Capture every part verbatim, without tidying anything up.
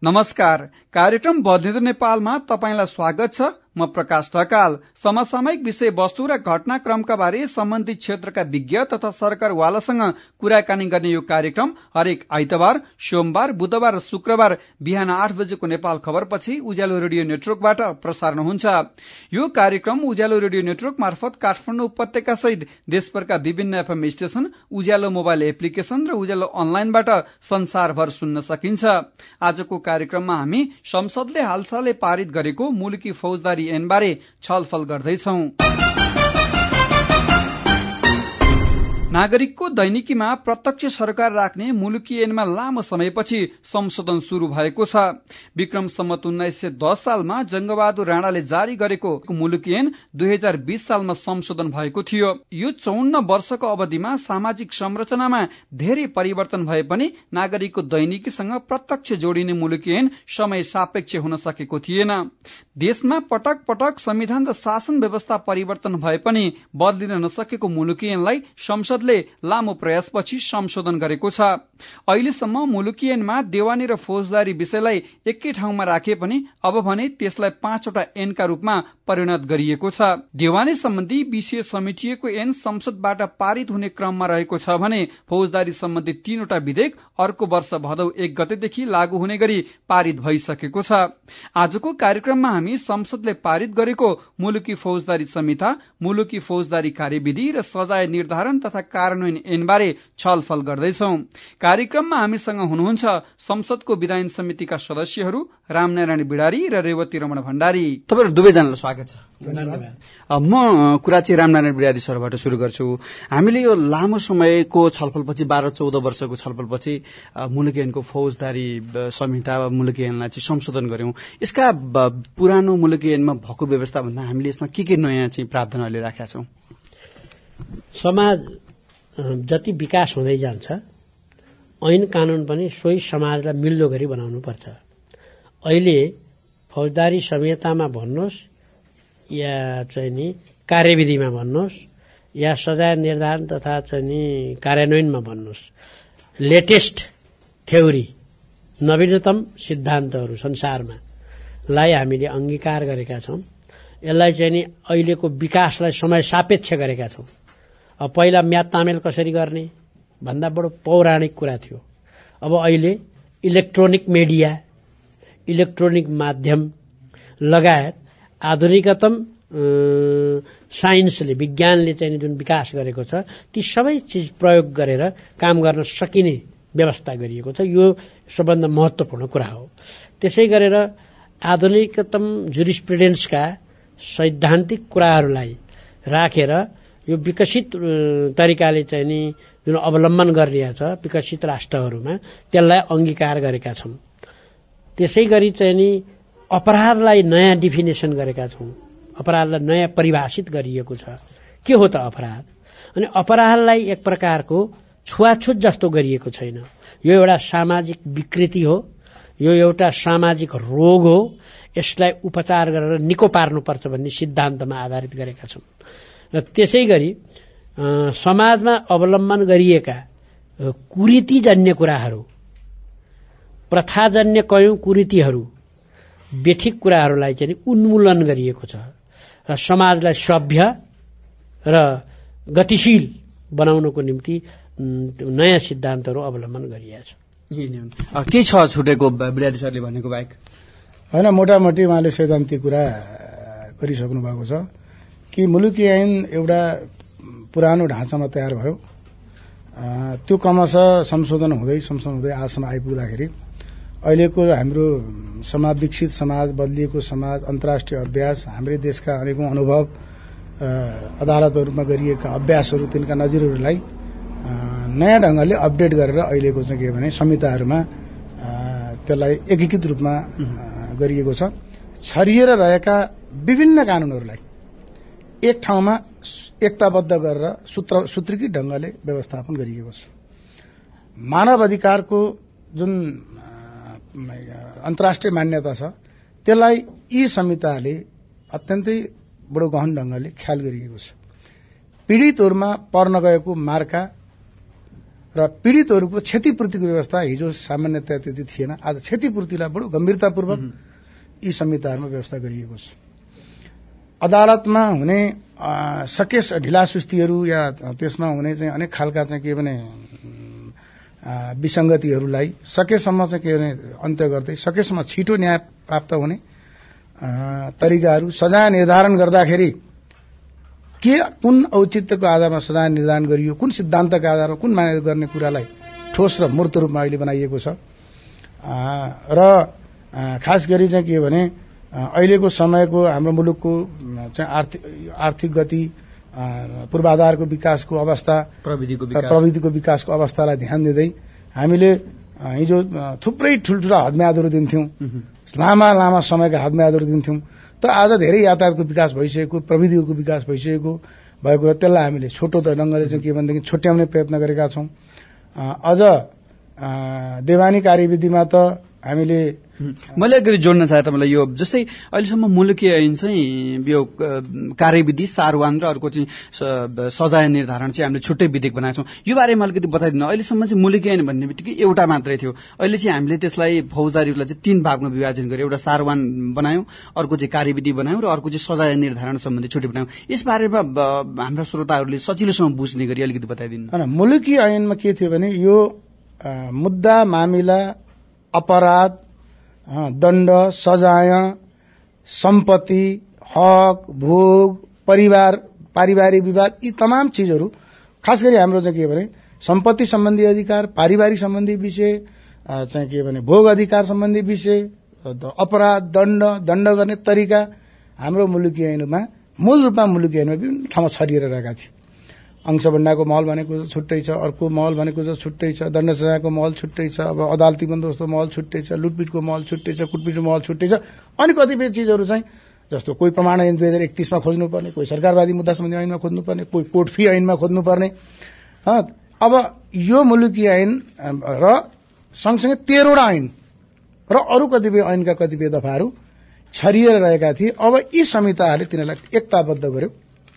नमस्कार, कार्यक्रम बदलिँदो नेपालमा तपाईंलाई स्वागत छ। म प्रकाश ढकाल। समसामयिक विषय वस्तु र घटनाक्रमका बारे सम्बन्धित क्षेत्रका विज्ञ तथा सरकारवालासँग कुराकानी गर्ने यो कार्यक्रम हरेक आइतबार, सोमबार, बुधबार र शुक्रबार बिहान आठ बजेको नेपाल खबरपछि उज्यालो रेडियो नेटवर्कबाट प्रसारण हुन्छ। यो कार्यक्रम उज्यालो रेडियो नेटवर्क मार्फत काठमाडौँ उपत्यका सहित देशभरका विभिन्न FM station, Ujyalo mobile application र उज्यालो अनलाइनबाट संसारभर सुन्न सकिन्छ। आजको कार्यक्रममा हामी संसदले हालसालै पारित गरेको मुलुकी फौजदारी ऐनबारे छलफल गर्दैछौं। नागरिकको दैनिकीमा प्रत्यक्ष सरकार राख्ने मुलुकी ऐनमा लामो समयपछि संशोधन शुरू भएको छ। विक्रम सम्मत उन्नाइस सय दस सालमा जंगबहादुर राणाले जारी गरेको मुलुकी ऐन दुई हजार बीस सालमा संशोधन भएको थियो। यो चौन्न वर्षको अवधिमा सामाजिक संरचनामा धेरै परिवर्तन भए पनि नागरिकको दैनिकीसँग प्रत्यक्ष जोडिने मुलुकी ऐन समय सापेक्ष हुन सकेको थिएन। देशमा पटक पटक संविधान र शासन व्यवस्था परिवर्तन भए पनि बदलिन नसकेको मुलुकी ऐनलाई संसद लामो प्रयासपछि संशोधन गरेको छ। अहिलेसम्म मुलुकी ऐनमा देवानी र फौजदारी विषयलाई एकै ठाउँमा राखे पनि अब भने त्यसलाई पाँचवटा ऐनका रूपमा परिणत गरिएको छ। देवानी सम्बन्धी विषय समेटिएको ऐन संसदबाट पारित हुने क्रममा रहेको छ भने फौजदारी सम्बन्धी तीनवटा विधेयक अर्को वर्ष भदौ एक गतेदेखि लागू हुने गरी पारित भइसकेको छ। आजको कार्यक्रममा हामी संसदले पारित गरेको मुलुकी फौजदारी संहिता, मुलुकी फौजदारी कार्यविधि र सजाय निर्धारण तथा कार्यान्वयन ऐनबारे छलफल गर्दैछौं। कार्यक्रममा हामीसँग हुनुहुन्छ संसदको विधायन समितिका सदस्यहरू रामनारायण बिडारी र रेवती रमण भण्डारी। तपाईहरु दुवैजनालाई स्वागत छ। म कुरा चाहिँ रामनारायण बिडारी सरबाट सुरु गर्छु। हामीले यो लामो समयको छलफलपछि बाह्र चौध वर्षको छलफलपछि मुलुकी ऐनको फौजदारी संहिता मुलुकी ऐनलाई चाहिँ संशोधन गर्यौं। यसका पुरानो मुलुकी ऐनमा भएको व्यवस्था भन्दा हामीले यसमा के के नयाँ चाहिँ प्रावधान अहिले राखेका छौं? समाज जति विकास हुँदै जान्छ ऐन कानून पनि सोही समाजलाई मिल्दो गरी बनाउनु पर्छ। अहिले फौजदारी संहितामा भन्नुहोस् या चाहिँ नि कार्यविधिमा भन्नुहोस् या सजाय निर्धारण तथा चाहिँ नि कार्यान्वयनमा भन्नुहोस्, लेटेस्ट थ्योरी नवीनतम सिद्धान्तहरू संसारमा लाई हामीले अंगीकार गरेका छौं। यसलाई चाहिँ नि अहिलेको विकासलाई समय सापेक्ष गरेका छौं। अब पहिला म्याद तामेल कसरी गर्ने भन्दा बडो पौराणिक कुरा थियो। अब अहिले इलेक्ट्रोनिक मिडिया, इलेक्ट्रोनिक माध्यम लगायत आधुनिकतम साइन्सले, विज्ञानले चाहिँ जुन विकास गरेको छ ती सबै चीज प्रयोग गरेर काम गर्न सकिने व्यवस्था गरिएको छ। यो सबभन्दा महत्त्वपूर्ण कुरा हो। त्यसै गरेर आधुनिकतम जुरिस्प्रुडेन्सका सैद्धान्तिक कुराहरूलाई राखेर यो विकसित तरिकाले चाहिँ नि जुन अवलम्बन गरिरहेछ विकसित राष्ट्रहरूमा त्यसलाई अंगीकार गरेका छौं। त्यसै गरी चाहिँ नि अपराधलाई नयाँ डिफिनेसन गरेका छौं। अपराधलाई नयाँ परिभाषित गरिएको छ। के हो त अपराध? अनि अपराधलाई एक प्रकारको छुवाछुत जस्तो गरिएको छैन। यो एउटा सामाजिक विकृति हो, यो एउटा सामाजिक रोग हो। यसलाई उपचार गरेर निको पार्नुपर्छ भन्ने सिद्धान्तमा आधारित गरेका छौं। र त्यसै गरी समाजमा अवलम्बन गरिएका कुरीतिजन्य कुराहरू, प्रथाजन्य कयौं कुरीतिहरू, बेठिक कुराहरूलाई चाहिँ उन्मूलन गरिएको छ र समाजलाई सभ्य र गतिशील बनाउनको निम्ति नयाँ सिद्धान्तहरू अवलम्बन गरिएको छ। के छ छुटेको बिडारी सरले भनेको बाहेक? हैन, मोटामोटी उहाँले सैद्धान्तिक कुरा गरिसक्नु भएको छ कि मुलुकी ऐन एउटा पुरानो ढाँचामा तयार भयो। त्यो क्रमशः संशोधन हुँदै संशोधन हुँदै आजसम्म आइपुग्दाखेरि अहिलेको हाम्रो समाज, विकसित समाज, बदलिएको समाज, अन्तर्राष्ट्रिय अभ्यास, हाम्रै देशका अनेकौं अनुभव, अदालतहरूमा गरिएका अभ्यासहरू, तिनका नजिरहरूलाई नयाँ ढंगले अपडेट गरेर अहिलेको चाहिँ के भने संहिताहरूमा त्यसलाई एकीकृत रूपमा गरिएको छ। छरिएर रहेका विभिन्न कानूनहरूलाई एक ठाउँमा एकताबद्ध गरेर सूत्र सूत्रीकृत ढंगले व्यवस्थापन गरिएको छ। मानव अधिकारको जुन अन्तर्राष्ट्रिय मान्यता छ त्यसलाई यी संहिताले अत्यन्तै बडो गहन ढंगले ख्याल गरिएको छ। पीडितहरूमा पर्न गएको मार्का र पीडितहरूको क्षतिपूर्तिको व्यवस्था हिजो सामान्यतया त्यति थिएन। आज क्षतिपूर्तिलाई बडो गम्भीरतापूर्वक यी संहिताहरूमा व्यवस्था गरिएको छ। अदालतमा हुने सकेस ढिलासुस्तीहरू या त्यसमा हुने चाहिँ अनेक खालका चाहिँ के भने विसङ्गतिहरूलाई सकेसम्म चाहिँ के भने अन्त्य गर्दै सकेसम्म छिटो न्याय प्राप्त हुने तरिकाहरू, सजाय निर्धारण गर्दाखेरि के कुन औचित्यको आधारमा सजाय निर्धारण गरियो, कुन सिद्धान्तका आधारमा कुन मान्यता गर्ने कुरालाई ठोस र मूर्त रूपमा अहिले बनाइएको छ। र खास गरी चाहिँ के भने अहिलेको समयको हाम्रो मुलुकको चाहिँ आर्थिक आर्थिक गति, पूर्वाधारको विकासको अवस्था, प्रविधिको विकास प्रविधिको विकासको अवस्थालाई ध्यान दिँदै हामीले हिजो थुप्रै ठुल्ठुला हदम्यादहरू दिन्थ्यौँ, लामा लामा समयका हदम्यादहरू दिन्थ्यौँ। त आज धेरै यातायातको विकास भइसकेको, प्रविधिहरूको विकास भइसकेको भएको र त्यसलाई हामीले छोटो ढङ्गले चाहिँ के भनेदेखि छुट्याउने प्रयत्न गरेका छौँ। अझ देवानी कार्यविधिमा त हामीले मैले अलिकति जोड्न चाहे तपाईँलाई यो जस्तै अहिलेसम्म मुलुकी ऐन चाहिँ यो कार्यविधि सारवान र अर्को चाहिँ सजाय निर्धारण चाहिँ हामीले छुट्टै विधेयक बनाएको छौँ। यो बारेमा अलिकति बताइदिनु। अहिलेसम्म चाहिँ मुलुकी ऐन भन्ने बित्तिकै एउटा मात्रै थियो। अहिले चाहिँ हामीले त्यसलाई फौजदारीलाई चाहिँ तीन भागमा विभाजन गर्यो। एउटा सारवान बनायौँ, अर्को चाहिँ कार्यविधि बनायौँ र अर्को चाहिँ सजाय निर्धारण सम्बन्धी छुट्टै बनायौँ। यस बारेमा हाम्रा श्रोताहरूले सजिलोसँग बुझ्ने गरी अलिकति बताइदिनु। मुलुकी ऐनमा के थियो भने यो मुद्दा, मामिला, अपराध, दण्ड, सजाय, सम्पत्ति, हक, भोग, परिवार, पारिवारिक विवाद, यी तमाम चिजहरू, खास गरी हाम्रो चाहिँ के भने सम्पत्ति सम्बन्धी अधिकार, पारिवारिक सम्बन्धी विषय, चाहिँ के भने भोग अधिकार सम्बन्धी विषय, अपराध, दण्ड, दण्ड गर्ने तरिका हाम्रो मुलुकी ऐनमा, मूल रूपमा मुलुकी ऐनमा विभिन्न ठाउँमा छरिएर रहेका थिए। अंशभण्डाको महल भनेको छुट्टै छ, अर्को महल भनेको चाहिँ छुट्टै छ, दण्ड सजायको महल छुट्टै छ, अब अदालती बन्दोबस्तको महल छुट्टै छ, लुटपिटको महल छुट्टै छ, कुटपिटको महल छुट्टै छ। अनि कतिपय चिजहरू चाहिँ जस्तो कोही प्रमाण ऐन दुई हजार एकतिसमा खोज्नुपर्ने, कोही सरकारवादी मुद्दा सम्बन्धी ऐनमा खोज्नुपर्ने, कोही कोर्ट फी ऐनमा खोज्नुपर्ने। अब यो मुलुकी ऐन र सँगसँगै तेह्रवटा ऐन र अरू कतिपय ऐनका कतिपय दफाहरू छरिएर रहेका थिए। अब यी संहिताहरूले तिनीहरूलाई एकताबद्ध गर्यो।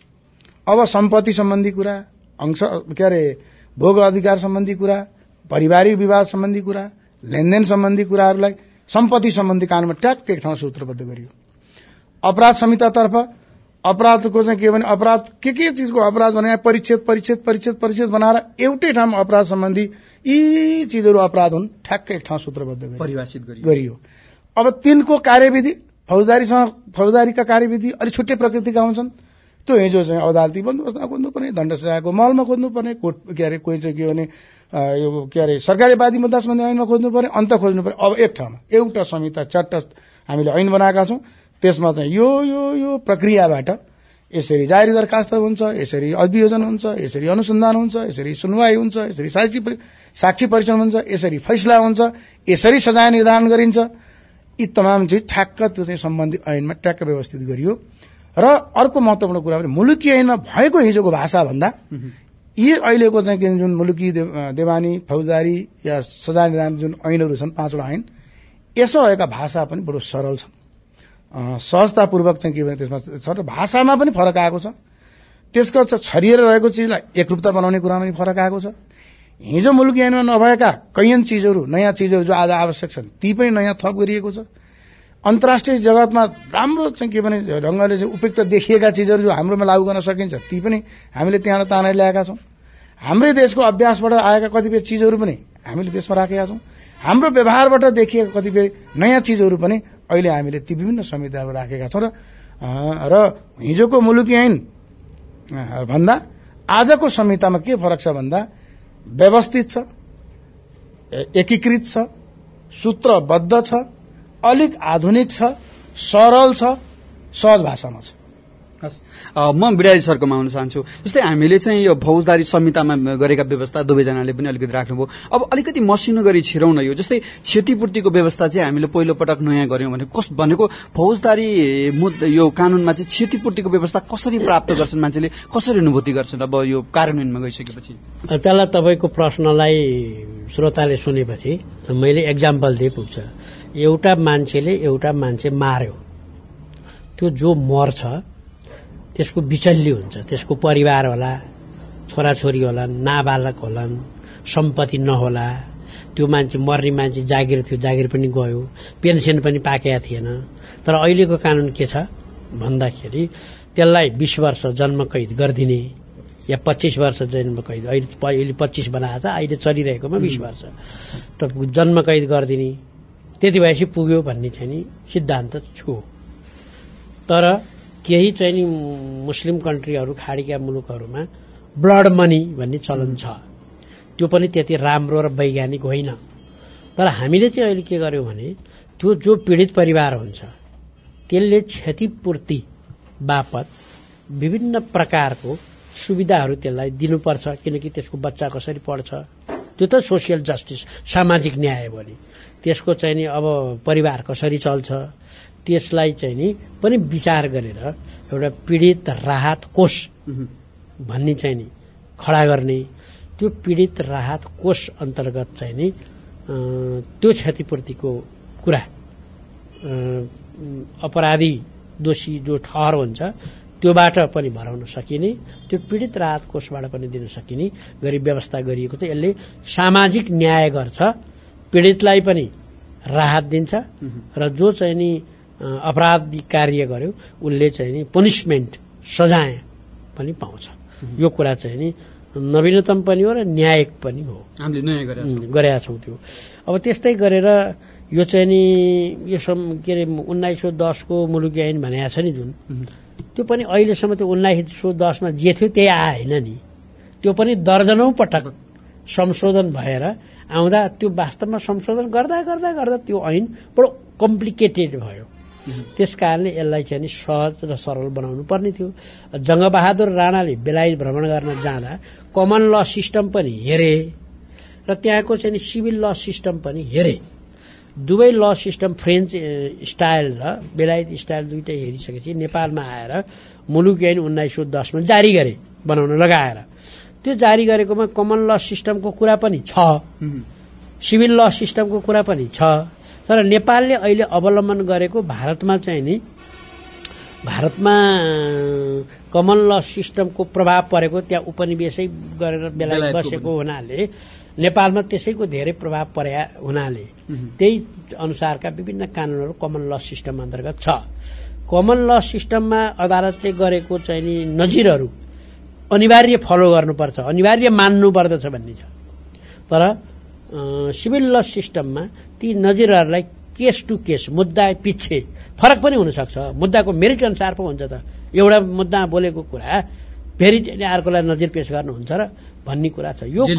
अब सम्पत्ति सम्बन्धी कुरा, अंश के अरे भोग अधिकार सम्बन्धी कुरा, पारिवारिक विवाद सम्बन्धी कुरा, लेनदेन सम्बन्धी कुराहरूलाई सम्पत्ति सम्बन्धी कानूनमा ट्याक्क एक ठाउँ सूत्रबद्ध गरियो। अपराध संहितातर्फ अपराधको चाहिँ के भने अपराध के के चिजको अपराध भने परिच्छेद परिच्छेद परिच्छेद परिच्छेद बनाएर एउटै ठाउँमा अपराध सम्बन्धी यी चिजहरू अपराध हुन् ठ्याक्क एक ठाउँ सूत्रबद्ध परिभाषित गरियो। अब तिनको कार्यविधि फौजदारीसँग फौजदारीका कार्यविधि अलिक छुट्टै प्रकृतिका हुन्छन्। त्यो हिजो चाहिँ अदालती बन्दोबस्तमा खोज्नुपर्ने, दण्ड सजायको महलमा खोज्नुपर्ने, कोर्ट के अरे कोही चाहिँ के भने यो के अरे सरकारीवादी मुद्दा सम्बन्धी ऐनमा खोज्नुपर्ने, अन्त खोज्नुपर्ने। अब एक ठाउँमा एउटा संहिता चट्ट हामीले ऐन बनाएका छौँ। त्यसमा चाहिँ यो यो यो प्रक्रियाबाट यसरी जारी दरखास्त हुन्छ, यसरी अभियोजन हुन्छ, यसरी अनुसन्धान हुन्छ, यसरी सुनवाई हुन्छ, यसरी साक्षी साक्षी परीक्षण हुन्छ, यसरी फैसला हुन्छ, यसरी सजाय निर्धारण गरिन्छ। यी तमाम चिज ठ्याक्क त्यो चाहिँ सम्बन्धित ऐनमा ट्याक्क व्यवस्थित गरियो। र अर्को महत्त्वपूर्ण कुरा पनि मुलुकी ऐनमा भएको हिजोको भाषा भन्दा यी अहिलेको चाहिँ जुन मुलुकी देवानी, फौजदारी या सजाय निर्धारण जुन ऐनहरू छन्, पाँचवटा ऐन, यसो भएका भाषा पनि बडो सरल छन्, सहजतापूर्वक चाहिँ के भने त्यसमा छ र भाषामा पनि फरक आएको छ। त्यसको छरिएर रहेको चिजलाई एकरूपता बनाउने कुरामा पनि फरक आएको छ। हिजो मुलुकी ऐनमा नभएका कैयन चिजहरू, नयाँ चिजहरू जो आज आवश्यक छन्, ती पनि नयाँ थप गरिएको छ। अन्तर्राष्ट्रिय जगतमा राम्रो चाहिँ के भने ढङ्गले चाहिँ उपयुक्त देखिएका चिजहरू जो हाम्रोमा लागू गर्न सकिन्छ, ती पनि हामीले त्यहाँ तानेर ल्याएका छौँ। हाम्रै देशको अभ्यासबाट आएका कतिपय चिजहरू पनि हामीले त्यसमा राखेका छौँ। हाम्रो व्यवहारबाट देखिएका कतिपय नयाँ चिजहरू पनि अहिले हामीले ती विभिन्न संहिताबाट राखेका छौँ। र र हिजोको मुलुकी ऐन भन्दा आजको संहितामा के फरक छ भन्दा व्यवस्थित छ, एकीकृत छ, सूत्रबद्ध छ, अलिक आधुनिक छ, सरल छ, सहज भाषामा छ। म बिराजी सरकोमा आउन चाहन्छु। जस्तै हामीले चाहिँ यो फौजदारी संहितामा गरेका व्यवस्था दुवैजनाले पनि अलिकति राख्नुभयो। अब अलिकति मसिनो गरी छिरौँ न। यो जस्तै क्षतिपूर्तिको व्यवस्था चाहिँ हामीले पहिलो पटक नयाँ गर्यौँ भने कस भनेको फौजदारी मुद्दा यो कानूनमा चाहिँ क्षतिपूर्तिको व्यवस्था कसरी प्राप्त गर्छन्, मान्छेले कसरी अनुभूति गर्छन् अब यो कार्यान्वयनमा गइसकेपछि? त्यसलाई तपाईँको प्रश्नलाई श्रोताले सुनेपछि मैले एक्जाम्पल दिए पुग्छ। एउटा मान्छेले एउटा मान्छे मार्यो, त्यो जो मर्छ त्यसको बिचल्ली हुन्छ, त्यसको परिवार होला, छोराछोरी होलान्, नाबालक होलान्, सम्पत्ति नहोला, त्यो मान्छे मर्ने मान्छे जागिर थियो जागिर पनि गयो, पेन्सन पनि पाकेका थिएन। तर अहिलेको कानुन के छ भन्दाखेरि त्यसलाई बीस वर्ष जन्म कैद गरिदिने या पच्चीस वर्ष जन्म कैद, अहिले अहिले पच्चीस बनाएको छ, अहिले चलिरहेकोमा बीस वर्ष त जन्म कैद गरिदिने, त्यति भएपछि पुग्यो भन्ने चाहिँ नि सिद्धान्त छु। तर केही चाहिँ नि मुस्लिम कन्ट्रीहरू खाडीका मुलुकहरूमा ब्लड मनी भन्ने चलन छ, त्यो पनि त्यति राम्रो र वैज्ञानिक होइन। तर हामीले चाहिँ अहिले के गर्यौं भने त्यो जो पीडित परिवार हुन्छ त्यसले क्षतिपूर्ति बापत विभिन्न प्रकारको सुविधाहरू त्यसलाई दिनुपर्छ, किनकि त्यसको बच्चा कसरी पढ्छ, त्यो त सोसियल जस्टिस, सामाजिक न्याय भयो। त्यसको चाहिँ नि अब परिवार कसरी चल्छ त्यसलाई चाहिँ नि पनि विचार गरेर एउटा पीडित राहत कोष भन्ने चाहिँ नि खडा गर्ने, त्यो पीडित राहत कोष अन्तर्गत चाहिँ नि त्यो क्षतिपूर्तिको कुरा अपराधी दोषी जो ठहर हुन्छ त्योबाट पनि भराउन सकिने, त्यो पीडित राहत कोषबाट पनि दिन सकिने गरी व्यवस्था गरिएको छ। यसले सामाजिक न्याय गर्छ, पीडितलाई पनि राहत दिन्छ र जो चाहिँ नि अपराधी कार्य गर्यो उसले चाहिँ नि पनिशमेन्ट सजाय पनि पाउँछ। यो कुरा चाहिँ नि नवीनतम पनि हो र न्यायिक पनि हो, हामीले नयाँ गरेका छौँ त्यो। अब त्यस्तै गरेर यो चाहिँ नि यो के अरे उन्नाइस सौ दसको मुलुकी ऐन भनेको छ नि जुन, त्यो पनि अहिलेसम्म त्यो उन्नाइस सौ दसमा जे थियो त्यही आएन नि, त्यो पनि दर्जनौं पटक संशोधन भएर आउँदा त्यो वास्तवमा संशोधन गर्दा गर्दा गर्दा त्यो ऐन बडो कम्प्लिकेटेड भयो। त्यस कारणले यसलाई चाहिँ नि सहज र सरल बनाउनु पर्ने थियो। जङ्गबहादुर राणाले बेलायत भ्रमण गर्न जाँदा कमन ल सिस्टम पनि हेरे र त्यहाँको चाहिँ नि सिभिल ल सिस्टम पनि हेरे। दुवै ल सिस्टम फ्रेन्च स्टाइल र बेलायत स्टाइल दुइटै हेरिसकेपछि नेपालमा आएर मुलुकी ऐन उन्नाइस सौ दसमा जारी गरे, बनाउन लगाएर। त्यो जारी गरेकोमा कमन ल सिस्टमको कुरा पनि छ, सिभिल ल सिस्टमको कुरा पनि छ। तर नेपालले अहिले अवलम्बन गरेको भारतमा चाहिँ नि भारतमा कमन ल सिस्टमको प्रभाव परेको, त्यहाँ उपनिवेशै गरेर बेलायत बसेको हुनाले नेपालमा त्यसैको धेरै प्रभाव परे हुनाले त्यही अनुसारका विभिन्न कानूनहरू कमन ल सिस्टम अन्तर्गत छ। कमन ल सिस्टममा अदालतले गरेको चाहिँ नि नजिरहरू अनिवार्य फलो गर्नुपर्छ, अनिवार्य मान्नु पर्दछ भन्ने छ। तर सिभिल ल सिस्टममा ती नजिरहरूलाई केस टु केस, मुद्दा पछि फरक पनि हुन सक्छ, मुद्दाको मेरिट अनुसार पो हुन्छ। त एउटा मुद्दा बोलेको कुरा फेरि अर्कोलाई नजिर पेश गर्नुहुन्छ र भन्ने कुरा छ। यो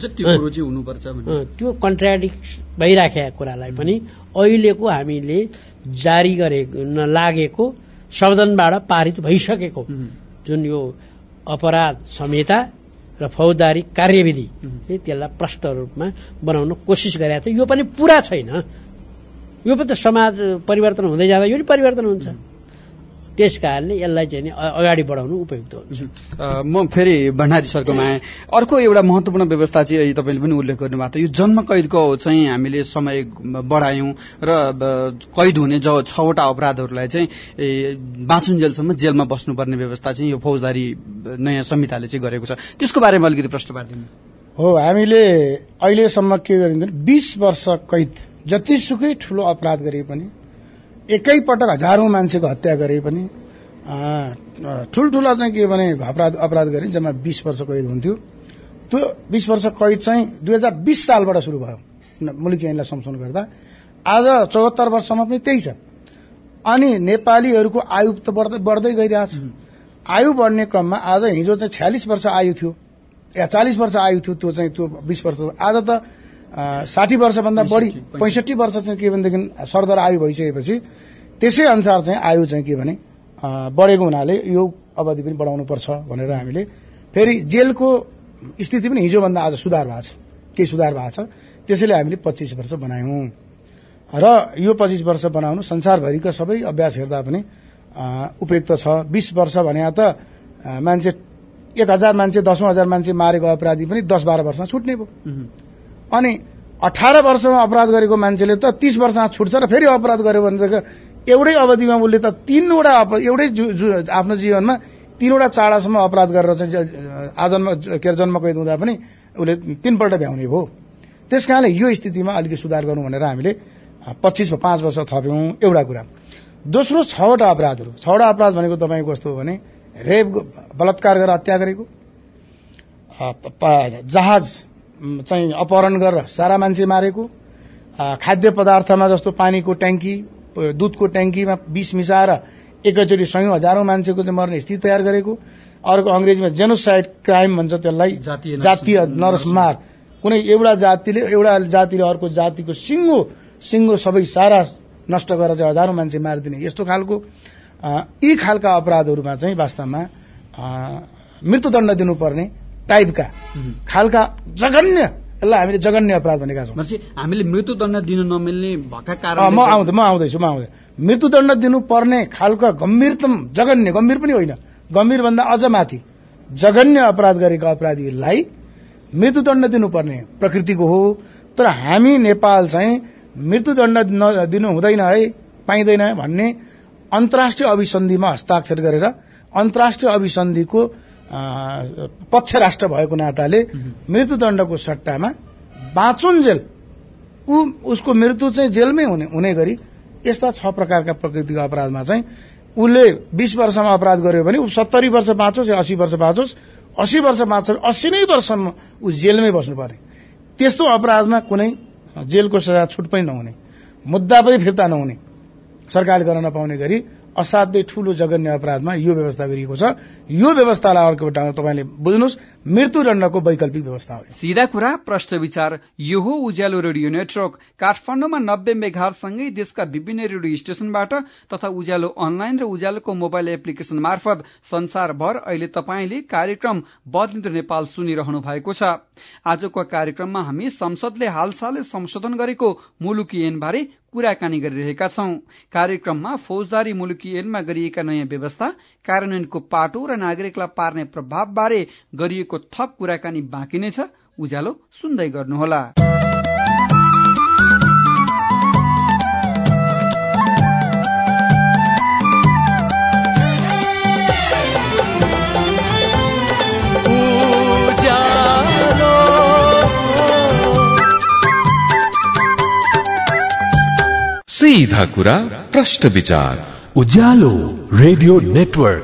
त्यो कन्ट्राडिक्ट भइराखेका कुरालाई पनि अहिलेको हामीले जारी गरे लागेको संशोधनबाट पारित भइसकेको जुन यो अपराध संहिता र फौजदारी कार्यविधि त्यसलाई प्रष्ट रूपमा बनाउन कोसिस गरेका छ। यो पनि पूरा छैन, यो पनि त समाज परिवर्तन हुँदै जाँदा यो पनि परिवर्तन हुन्छ। त्यस कारणले यसलाई चाहिँ नि अगाडि बढाउनु उपयुक्त हुन्छ। म फेरि भण्डारी सरकोमा आएँ। अर्को एउटा महत्त्वपूर्ण व्यवस्था चाहिँ तपाईँले पनि उल्लेख गर्नुभएको थियो, यो जन्म कैदको चाहिँ हामीले समय बढायौँ र कैद हुने जो छवटा अपराधहरूलाई चाहिँ बाँचुन्जेलसम्म जेलमा बस्नुपर्ने व्यवस्था चाहिँ यो फौजदारी नयाँ संहिताले चाहिँ गरेको छ। त्यसको बारेमा अलिकति प्रश्न पारिदिनु। हो, हामीले अहिलेसम्म के गरिँदैन, बीस वर्ष कैद जतिसुकै ठुलो अपराध गरे पनि, एकै पटक हजारौं मान्छेको हत्या गरे पनि, ठुल्ठुला चाहिँ के भने अपराध अपराध गरे जम्मा बीस वर्ष कैद हुन्थ्यो। त्यो बीस वर्ष कैद चाहिँ दुई हजार बीस सालबाट सुरु भयो मुलुकी ऐनलाई संशोधन गर्दा। आज चौहत्तर वर्षसम्म पनि त्यही छ। अनि नेपालीहरूको आयु त बढ्दै गइरहेछ। आयु बढ्ने क्रममा आज हिजो चाहिँ छयालिस वर्ष आयु थियो या चालिस वर्ष आयु थियो, त्यो चाहिँ त्यो बीस वर्ष आज त साठी वर्षभन्दा बढी पैंसठी वर्ष चाहिँ के भनेदेखि सरदर आयु भइसकेपछि त्यसै अनुसार चाहिँ आयु चाहिँ के भने बढेको हुनाले यो अवधि पनि बढाउनु पर्छ भनेर हामीले फेरि जेलको स्थिति पनि हिजोभन्दा आज सुधार भएको छ, केही सुधार भएको छ। त्यसैले हामीले पच्चीस वर्ष बनायौं र यो पच्चीस वर्ष बनाउनु संसारभरिका सबै अभ्यास हेर्दा पनि उपयुक्त छ। बीस वर्ष भने त मान्छे एक हजार मान्छे दसौं हजार मान्छे मारेको अपराधी पनि दस बाह्र वर्षमा छुट्ने भयो। अनि अठार वर्षमा अपराध गरेको मान्छेले त तीस वर्षमा छुट्छ र फेरि अपराध गर्यो भने एउटै अवधिमा उसले त तीनवटा एउटै आफ्नो जीवनमा तीनवटा चाडासम्म अपराध गरेर चाहिँ आजन्म के जन्म कैद हुँदा पनि उसले तीनपल्ट भ्याउने भयो। त्यस कारणले यो स्थितिमा अलिकति सुधार गर्नु भनेर हामीले पच्चिस पाँच वर्ष थप्यौँ एउटा कुरा। दोस्रो छवटा अपराधहरू, छवटा अपराध भनेको तपाईँको कस्तो हो भने रेप बलात्कार गरेर हत्या गरेको, जहाज चाहिँ अपहरण गरेर सारा मान्छे मारेको, खाद्य पदार्थमा जस्तो पानीको ट्याङ्की दुधको ट्याङ्कीमा विष मिसाएर एकैचोटि सयौं हजारौं मान्छेको चाहिँ मर्ने स्थिति तयार गरेको, अर्को अंग्रेजीमा जेनोसाइड क्राइम भन्छ त्यसलाई, जातीय नरसंहार। कुनै एउटा जातिले एउटा जातिले अर्को जातिको सिङ्गो सिङ्गो सबै सारा नष्ट गरेर चाहिँ हजारौं मान्छे मारिदिने यस्तो खालको यी खालका अपराधहरूमा चाहिँ वास्तवमा मृत्युदण्ड दिनुपर्ने टाइपका खालका जघन्य, यसलाई हामीले जघन्य अपराध भनेका छौँ। हामीले मृत्युदण्ड दिन नमिल्ने भएका कारण म आउँदै म आउँदैछु म आउँदै मृत्युदण्ड दिनुपर्ने खालका गम्भीरतम, जघन्य गम्भीर पनि होइन, गम्भीर भन्दा अझ माथि जघन्य अपराध गरेका अपराधीहरूलाई मृत्युदण्ड दिनुपर्ने प्रकृतिको हो। तर हामी नेपाल चाहिँ मृत्युदण्ड दिनु हुँदैन है, पाइँदैन भन्ने अन्तर्राष्ट्रिय अभिसन्धिमा हस्ताक्षर गरेर अन्तर्राष्ट्रिय अभिसन्धिको पक्ष राष्ट्र भएको नाताले मृत्युदण्डको सट्टामा बाँचुन्जेल ऊ उसको मृत्यु चाहिँ जेलमै हुने हुने गरी यस्ता छ प्रकारका प्रकृतिका अपराधमा चाहिँ उसले बीस वर्षमा अपराध गर्यो भने ऊ सत्तरी वर्ष बाँचोस् या अस्सी वर्ष बाँचोस्, अस्सी वर्ष बाँच्छ अस्सी नै वर्षमा ऊ जेलमै बस्नुपर्ने। त्यस्तो अपराधमा कुनै जेलको सजा छुट पनि नहुने, मुद्दा पनि फिर्ता नहुने, सरकारले गर्न नपाउने गरी असाध्यै ठूलो जघन्य अपराधमा यो व्यवस्था गरिएको छ। यो व्यवस्थालाई अर्को एउटा तपाईँले बुझ्नुहोस्, मृत्युदण्डको वैकल्पिक व्यवस्था हो। सीधा कुरा, प्रश्न विचार। यो हो उज्यालो रेडियो नेटवर्क। काठमाडौँमा नब्बे मेगाहर्जसँगै देशका विभिन्न रेडियो स्टेशनबाट तथा उज्यालो अनलाइन र उज्यालोको मोबाइल एप्लिकेशन मार्फत संसारभर अहिले तपाईँले कार्यक्रम बदलिँदो नेपाल सुनिरहनु भएको छ। आजको कार्यक्रममा हामी संसदले हालसालै संशोधन गरेको मुलुकी ऐनबारे कुराकानी गरिरहेका छौं। कार्यक्रममा फौजदारी मुलुकी ऐनमा गरिएका नयाँ व्यवस्था, कार्यान्वयनको पाटो र नागरिकलाई पार्ने प्रभाव बारे गरिएको थप कुराकानी बाँकी नै छ। उज्यालो सुन्दै गर्नुहोला। सीधा कुरा, प्रश्न विचार। Ujyalo radio network.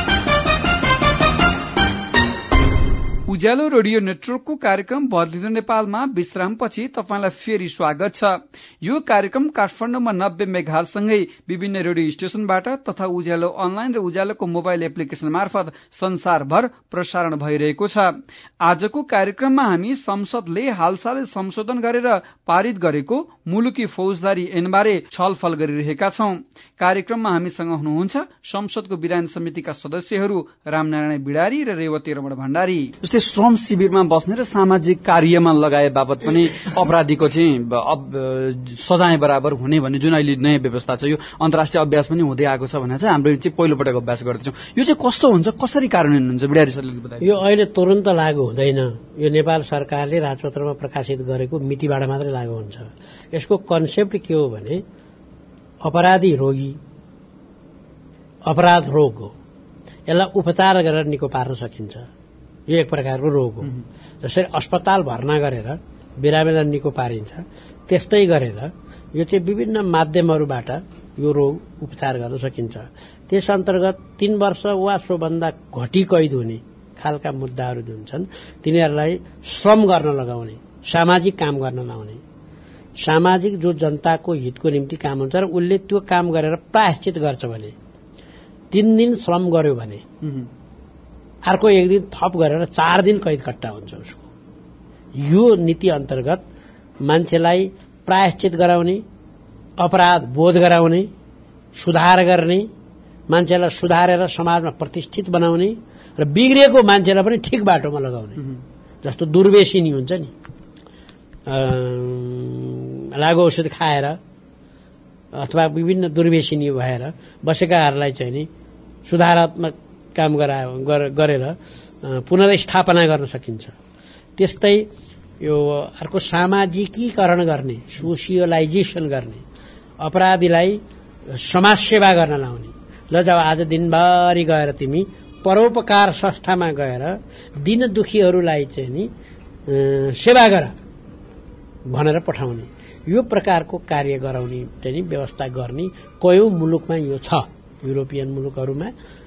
Ujyalo radio नेटवर्कको कार्यक्रम बदलिँदो नेपालमा विश्रामपछि तपाईंलाई फेरि स्वागत छ। यो कार्यक्रम काठमाडौँमा नब्बे मेगाहर्जसँगै विभिन्न रेडियो स्टेशनबाट तथा उज्यालो अनलाइन र उज्यालोको मोबाइल एप्लिकेशन मार्फत संसारभर प्रसारण भइरहेको छ। आजको कार्यक्रममा हामी संसदले हालसालै संशोधन गरेर पारित गरेको मुलुकी फौजदारी ऐनबारे छलफल गरिरहेका छौं। कार्यक्रममा हामीसँग हुनुहुन्छ संसदको विधान समितिका सदस्यहरू रामनारायण बिडारी र रेवती रमण भण्डारी। जस्तै श्रम शिविरमा बस्ने र सामाजिक कार्यमा लगाए बापत पनि अपराधीको चाहिँ सजाय बराबर हुने भन्ने जुन अहिले नयाँ व्यवस्था छ, यो अन्तर्राष्ट्रिय अभ्यास पनि हुँदै आएको छ भने चाहिँ हाम्रो चाहिँ पहिलो पटक अभ्यास गर्दैछौँ। यो चाहिँ कस्तो हुन्छ, कसरी कार्यान्वयन हुन्छ, बिडारी सरले बताए। यो अहिले तुरन्त लागू हुँदैन। यो नेपाल सरकारले राजपत्रमा प्रकाशित गरेको मितिबाट मात्रै लागू हुन्छ। यसको कन्सेप्ट के हो भने अपराधी रोगी, अपराध रोग हो। यसलाई उपचार गरेर निको पार्न सकिन्छ। यो एक प्रकारको रोग हो। जसरी अस्पताल भर्ना गरेर बिरामीलाई निको पारिन्छ, त्यस्तै गरेर यो चाहिँ विभिन्न माध्यमहरूबाट यो रोग उपचार गर्न सकिन्छ। त्यस अन्तर्गत तीन वर्ष वा सोभन्दा घटी कैद हुने खालका मुद्दाहरू जुन छन् तिनीहरूलाई श्रम गर्न लगाउने, सामाजिक काम गर्न लाउने, सामाजिक जो जनताको हितको निम्ति काम हुन्छ र उसले त्यो काम गरेर प्रायश्चित गर्छ भने तीन दिन श्रम गर्यो भने अर्को एक दिन थप गरेर चार दिन कैद कट्टा हुन्छ उसको। यो नीति अन्तर्गत मान्छेलाई प्रायश्चित गराउने, अपराध बोध गराउने, सुधार गर्ने, मान्छेलाई सुधारेर समाजमा प्रतिष्ठित बनाउने र बिग्रिएको मान्छेलाई पनि ठिक बाटोमा लगाउने। जस्तो दुर्व्यसनी हुन्छ नि, लागु औषध खाएर अथवा विभिन्न दुर्व्यसनी भएर बसेकाहरूलाई चाहिँ नि सुधारात्मक काम गरेर पुनर्स्थापना गर्न सकिन्छ। त्यस्तै यो अर्को सामाजिकीकरण गर्ने, सोसियलाइजेसन गर्ने, अपराधीलाई समाजसेवा गर्न लाउने। ल जब आज दिनभरि गएर तिमी परोपकार संस्थामा गएर दिन दुखीहरूलाई चाहिँ नि सेवा गर भनेर पठाउने, यो प्रकारको कार्य गराउने चाहिँ नि व्यवस्था गर्ने कयौं मुलुकमा यो छ। युरोपियन मुलुकहरूमा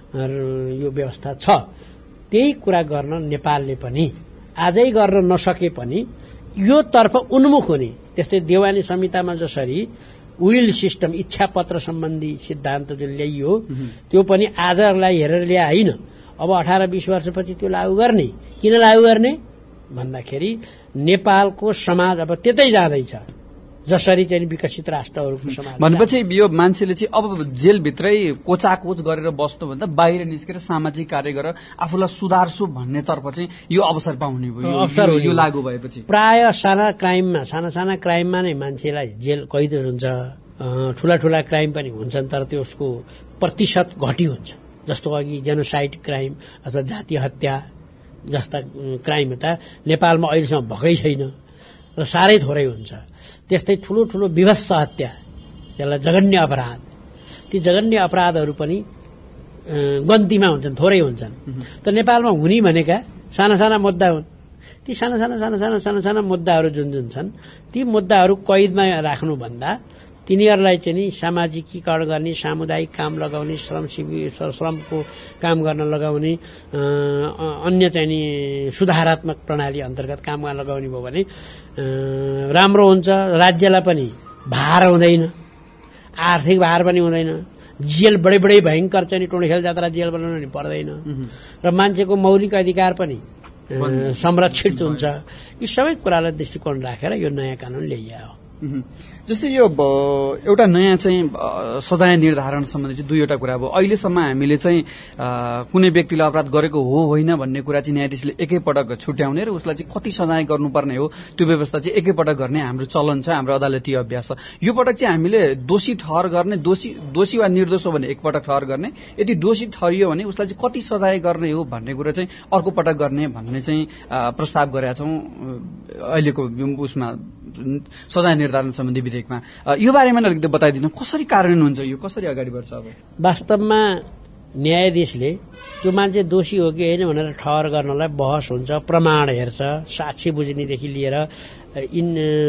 यो व्यवस्था छ। त्यही कुरा गर्न नेपालले पनि आजै गर्न नसके पनि यो तर्फ उन्मुख हुने, त्यस्तै देवानी संहितामा जसरी विल सिस्टम इच्छा पत्र सम्बन्धी सिद्धान्त जो ल्याइयो त्यो पनि आजलाई हेरेर ल्या होइन, अब अठार बीस वर्षपछि त्यो लागू गर्ने। किन लागू गर्ने भन्दाखेरि नेपालको समाज अब त्यतै जाँदैछ जसरी चाहिँ विकसित राष्ट्रहरूको समाज। भनेपछि यो मान्छेले चाहिँ अब जेलभित्रै कोचाकोच गरेर बस्नुभन्दा बाहिर निस्केर सामाजिक कार्य गरेर आफूलाई सुधार्छु भन्नेतर्फ चाहिँ यो अवसर पाउने भयो, अवसर यो लागू भएपछि। प्राय साना क्राइममा साना साना क्राइममा नै मान्छेलाई जेल कैद हुन्छ, ठूला ठूला क्राइम पनि हुन्छन् तर त्यसको प्रतिशत घटी हुन्छ। जस्तो अघि जेनोसाइड क्राइम अथवा जातीय हत्या जस्ता क्राइम त नेपालमा अहिलेसम्म भएकै छैन र साह्रै थोरै हुन्छ। त्यस्तै ठूलो ठूलो विभत्स हत्या, त्यसलाई जघन्य अपराध, ती जघन्य अपराधहरू पनि गन्तीमा हुन्छन्, थोरै हुन्छन्। त नेपालमा हुने भनेका साना साना मुद्दा हुन्। ती साना साना साना साना साना साना मुद्दाहरू जुन जुन छन् ती मुद्दाहरू कैदमा राख्नुभन्दा तिनीहरूलाई चाहिँ नि सामाजिकीकरण गर्ने, सामुदायिक काम लगाउने, श्रम शिविर श्रमको काम गर्न लगाउने, अन्य चाहिँ नि सुधारात्मक प्रणाली अन्तर्गत काम गर्न लगाउने भयो भने राम्रो हुन्छ। राज्यलाई पनि भार हुँदैन, आर्थिक भार पनि हुँदैन। जेल बडे बडे भयंकर चाहिँ नि टोडीखेल जात्रा जेल बनाउनु नि पर्दैन र मान्छेको मौलिक अधिकार पनि संरक्षित हुन्छ। यी सबै कुरालाई दृष्टिकोण राखेर यो नयाँ कानून ल्याइयो। जस्तै यो एउटा नयाँ चाहिँ सजाय निर्धारण सम्बन्धी चाहिँ दुईवटा कुरा भयो। अहिलेसम्म हामीले चाहिँ कुनै व्यक्तिले अपराध गरेको हो होइन भन्ने कुरा चाहिँ न्यायाधीशले एकैपटक छुट्याउने र उसलाई चाहिँ कति सजाय गर्नुपर्ने हो त्यो व्यवस्था चाहिँ एकैपटक गर्ने हाम्रो चलन छ, हाम्रो अदालतीय अभ्यास छ। यो पटक चाहिँ हामीले दोषी ठहर गर्ने, दोषी दोषी वा निर्दोष हो भने एकपटक ठहर गर्ने, यदि दोषी ठहरियो भने उसलाई चाहिँ कति सजाय गर्ने हो भन्ने कुरा चाहिँ अर्को पटक गर्ने भन्ने चाहिँ प्रस्ताव गरेका छौँ अहिलेको उसमा सजाय निर्धारण सम्बन्धी विधेयकमा। यो बारेमा अलिकति बताइदिनु, कसरी कार्यान्वयन हुन्छ, यो कसरी अगाडि बढ्छ? अब वास्तवमा न्यायाधीशले त्यो मान्छे दोषी हो कि होइन भनेर ठहर गर्नलाई बहस हुन्छ, प्रमाण हेर्छ, साक्षी बुझ्नेदेखि लिएर इन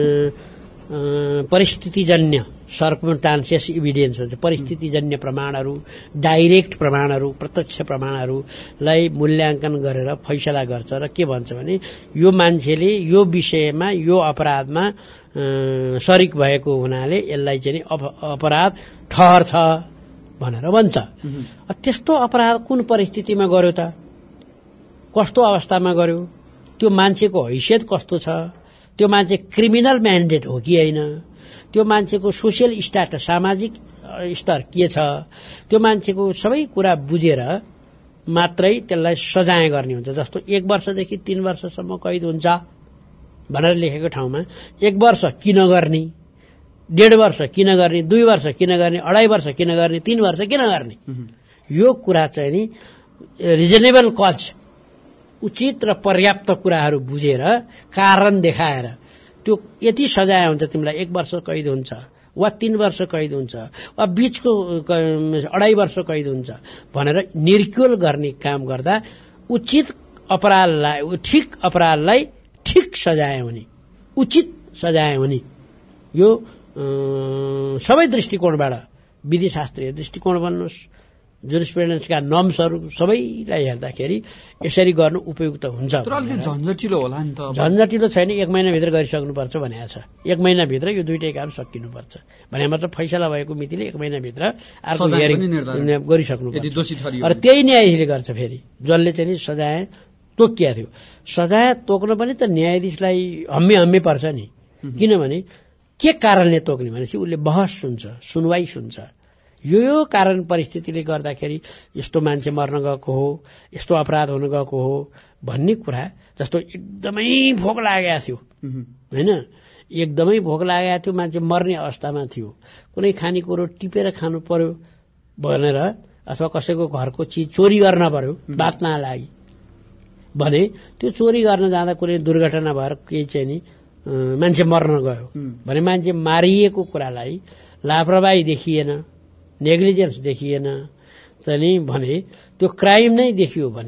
परिस्थितिजन्य सर्कमस्टान्सेस इभिडेन्स हुन्छ, परिस्थितिजन्य प्रमाणहरू, डाइरेक्ट प्रमाणहरू, प्रत्यक्ष प्रमाणहरूलाई मूल्याङ्कन गरेर फैसला गर्छ र के भन्छ भने यो मान्छेले यो विषयमा यो अपराधमा शरीक भएको हुनाले यसलाई चाहिँ अपराध ठहर छ भनेर भन्छ। त्यस्तो अपराध कुन परिस्थितिमा गर्यो त, कस्तो अवस्थामा गर्यो, त्यो मान्छेको हैसियत कस्तो छ, त्यो मान्छे क्रिमिनल म्यान्डेट हो कि होइन, त्यो मान्छेको सोसियल स्ट्याटस सामाजिक स्तर के छ, त्यो मान्छेको सबै कुरा बुझेर मात्रै त्यसलाई सजाय गर्ने हुन्छ। जस्तो एक वर्षदेखि तीन वर्षसम्म कैद हुन्छ भनेर लेखेको ठाउँमा एक वर्ष किन गर्ने, डेढ वर्ष किन गर्ने, दुई वर्ष किन गर्ने, अढाई वर्ष किन गर्ने, तीन वर्ष किन गर्ने, यो कुरा चाहिँ नि रिजनेबल कज, उचित र पर्याप्त कुराहरू बुझेर कारण देखाएर त्यो यति सजाय हुन्छ तिमीलाई एक वर्ष कैद हुन्छ वा तीन वर्ष कैद हुन्छ वा बीचको अढाई वर्ष कैद हुन्छ भनेर निर्क्युल गर्ने काम गर्दा उचित अपराधलाई ठिक अपराधलाई ठिक सजाय हुने, उचित सजाय हुने, यो सबै दृष्टिकोणबाट विधिशास्त्रीय दृष्टिकोण भन्नुहोस्, जुरिस्प्रुडेन्सका नर्म्सहरू सबैलाई हेर्दाखेरि यसरी गर्नु उपयुक्त हुन्छ। तर अलिकति झन्झटिलो होला नि त। झन्झटिलो छैन, एक महिनाभित्र गरिसक्नुपर्छ भनेको छ। एक महिनाभित्र यो दुईटै काम सकिनुपर्छ भने मात्र फैसला भएको मितिले एक महिनाभित्र अर्को हियरिङ गरिसक्नुपर्छ। र त्यही न्यायाधीशले गर्छ। फेरि जसले चाहिँ नि सजाय तोकिया थियो, सजाय तोक्न पनि त न्यायाधीशलाई हम्मे हम्मे पर्छ नि। किनभने के कारणले तोक्ने भनेपछि उसले बहस सुन्छ, सुनवाई सुन्छ, यो यो कारण परिस्थितिले गर्दाखेरि यस्तो मान्छे मर्न गएको हो, यस्तो अपराध हुन गएको हो भन्ने कुरा। जस्तो एकदमै भोक लागेको थियो होइन, एकदमै भोक लागेको थियो, मान्छे मर्ने अवस्थामा थियो, कुनै खानेकुरो टिपेर खानु पर्यो भनेर अथवा कसैको घरको चिज चोरी गर्न पर्यो बाँच्न लागि भने त्यो चोरी गर्न जाँदा कुनै दुर्घटना भएर केही चाहिँ नि मान्छे मर्न गयो भने मान्छे मारिएको कुरालाई लापरवाही देखिएन, नेग्लिजेन्स देखिएन त नि भने त्यो क्राइम नै देखियो भने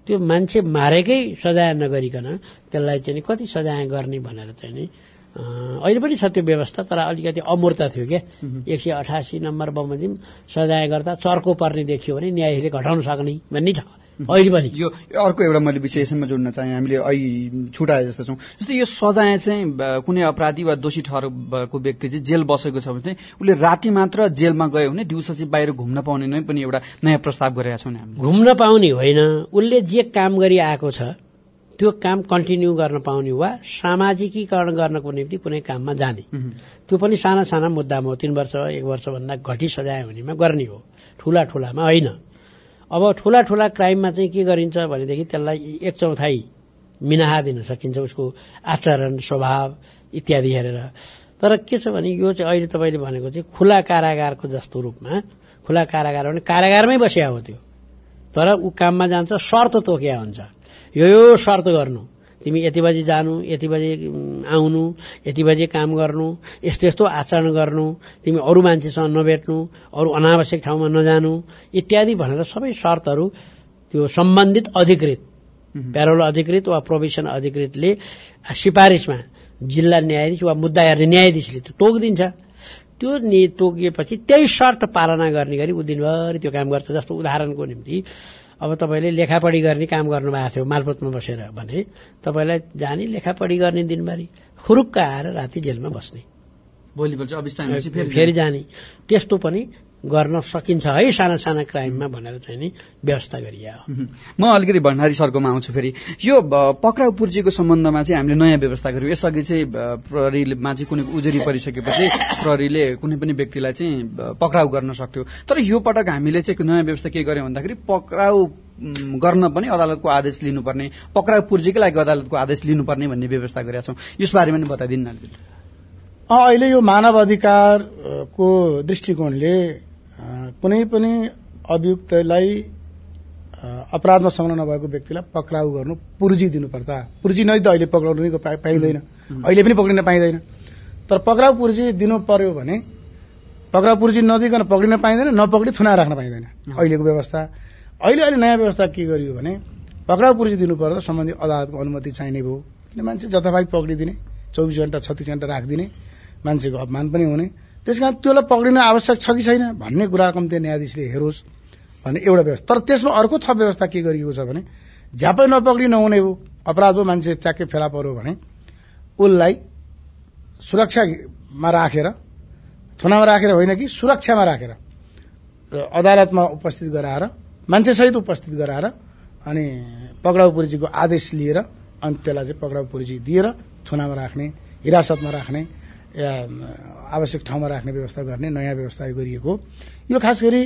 त्यो मान्छे मारेकै सजाय नगरिकन त्यसलाई चाहिँ कति सजाय गर्ने भनेर चाहिँ नि अहिले पनि छ त्यो व्यवस्था, तर अलिकति अमूर्त थियो क्या। एक सय अठासी नम्बर बमोजिम सजाय गर्दा चर्को पर्ने देखियो भने न्यायाधीशले घटाउन सक्ने भन्ने छ अहिले पनि। यो अर्को एउटा मैले विषय यसमा जोड्न चाहेँ, हामीले अहिले छुटाए जस्तो छौँ। जस्तै यो सजाय चाहिँ कुनै अपराधी वा दोषी ठहर भएको व्यक्ति चाहिँ जेल बसेको छ भने उसले राति मात्र जेलमा गयो भने दिउँसो चाहिँ बाहिर घुम्न पाउने नै पनि एउटा नयाँ प्रस्ताव गरेका छौँ हामीले। घुम्न पाउने होइन, उसले जे काम गरी आएको छ त्यो काम कन्टिन्यू गर्न पाउने वा सामाजिकीकरण गर्नको निम्ति कुनै काममा जाने, त्यो पनि साना साना मुद्दामा हो। तीन वर्ष एक वर्षभन्दा घटी सजाय हुनेमा गर्ने हो, ठुला ठुलामा होइन। अब ठुला ठुला क्राइममा चाहिँ के गरिन्छ भनेदेखि त्यसलाई एक चौथाइ मिनाहा दिन सकिन्छ, उसको आचरण स्वभाव इत्यादि हेरेर। तर के छ भने यो चाहिँ अहिले तपाईँले भनेको चाहिँ खुला कारागारको जस्तो रूपमा, खुला कारागार भने कारागारमै बसिया हो त्यो, तर ऊ काममा जान्छ, शर्त तोकिया हुन्छ। यो यो शर्त गर्नु, तिमी यति बजी जानु, यति बजी आउनु, यति बजी काम गर्नु, यस्तो यस्तो आचरण गर्नु, तिमी अरू मान्छेसँग नभेट्नु, अरू अनावश्यक ठाउँमा नजानु इत्यादि भनेर सबै शर्तहरू त्यो सम्बन्धित अधिकृत, प्यारोल अधिकृत वा प्रोभिसन अधिकृतले सिफारिसमा जिल्ला न्यायाधीश वा मुद्दा हेर्ने न्यायाधीशले त्यो तोकिदिन्छ। त्यो नि तोकिएपछि त्यही शर्त पालना गर्ने गरी ऊ दिनभरि त्यो काम गर्छ। जस्तो उदाहरणको निम्ति अब तपाईँले लेखापढी गर्ने काम गर्नुभएको थियो मालपोतमा बसेर भने तपाईँलाई जाने लेखापढी गर्ने दिनभरि, खुरुक्क आएर राति जेलमा बस्ने, भोलिपल्ट फेरि जाने, त्यस्तो पनि गर्न सकिन्छ है साना साना क्राइममा भनेर चाहिँ नि व्यवस्था गरिया हो। म अलिकति भण्डारी सरकोमा आउँछु। फेरि यो पक्राउ पूर्जीको सम्बन्धमा चाहिँ हामीले नयाँ व्यवस्था गर्यौँ। यसअघि चाहिँ प्रहरीमा चाहिँ कुनै उजुरी परिसकेपछि प्रहरीले कुनै पनि व्यक्तिलाई चाहिँ पक्राउ गर्न सक्थ्यो, तर यो पटक हामीले चाहिँ नयाँ व्यवस्था के गर्यौँ भन्दाखेरि पक्राउ गर्न पनि अदालतको आदेश लिनुपर्ने, पक्राउ पूर्जीकै लागि अदालतको आदेश लिनुपर्ने भन्ने व्यवस्था गरेका छौँ। यस बारेमा पनि बताइदिनु न। अहिले यो मानव अधिकारको दृष्टिकोणले कुनै पनि अभियुक्तलाई अपराधमा संलग्न नभएको व्यक्तिलाई पक्राउ गर्नु पूर्जी दिनुपर्दा, पूर्जी नै त अहिले पक्राउनु पाइँदैन, अहिले पनि पक्रिन पाइँदैन। तर पक्राउ पूर्जी दिनु पर्यो भने पक्राउ पूर्जी नदिकन पक्रिन पाइँदैन, नपक्री थुना राख्न पाइँदैन अहिलेको व्यवस्था। अहिले अहिले नयाँ व्यवस्था के गरियो भने पक्राउ पूर्जी दिनुपर्दा सम्बन्धित अदालतको अनुमति चाहिने भयो। किन मान्छे जताभावी पक्रिदिने, चौबिस घण्टा छत्तीस घण्टा राखिदिने, मान्छेको अपमान पनि हुने, त्यस कारण त्यसलाई पक्रिन आवश्यक छ कि छैन भन्ने कुरा कम्ती न्यायाधीशले हेरोस् भन्ने एउटा व्यवस्था। तर त्यसमा अर्को थप व्यवस्था के गरिएको छ भने झ्यापै नपक्री नहुने हो, अपराध हो, मान्छे च्याक्कै फेला पर्यो भने उसलाई सुरक्षामा राखेर, थुनामा राखेर होइन कि सुरक्षामा राखेर अदालतमा उपस्थित गराएर, मान्छेसहित उपस्थित गराएर अनि पक्राउ पूर्जीको आदेश लिएर अनि त्यसलाई चाहिँ पक्राउ पूर्जी दिएर थुनामा राख्ने, हिरासतमा राख्ने या आवश्यक ठाउँमा राख्ने व्यवस्था गर्ने नयाँ व्यवस्था गरिएको। यो खास गरी